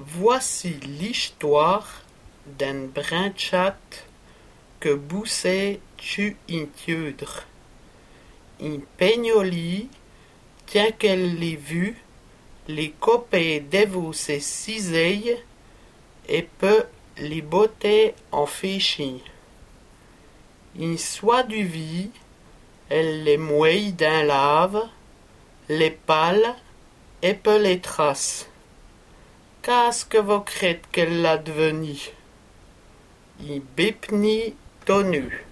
Voici l'histoire d'un brin de chatte que boussait tu in tieudre. In peignoli, tiens qu'elle l'ait vu, les copets dévouent ses ciseilles et peut les botter en féchis. In soit du vie, elle les mouille d'un lave, les pâles et peut les trace. Qu'est-ce que vous craites qu'elle l'a devenu? I bipni tonu.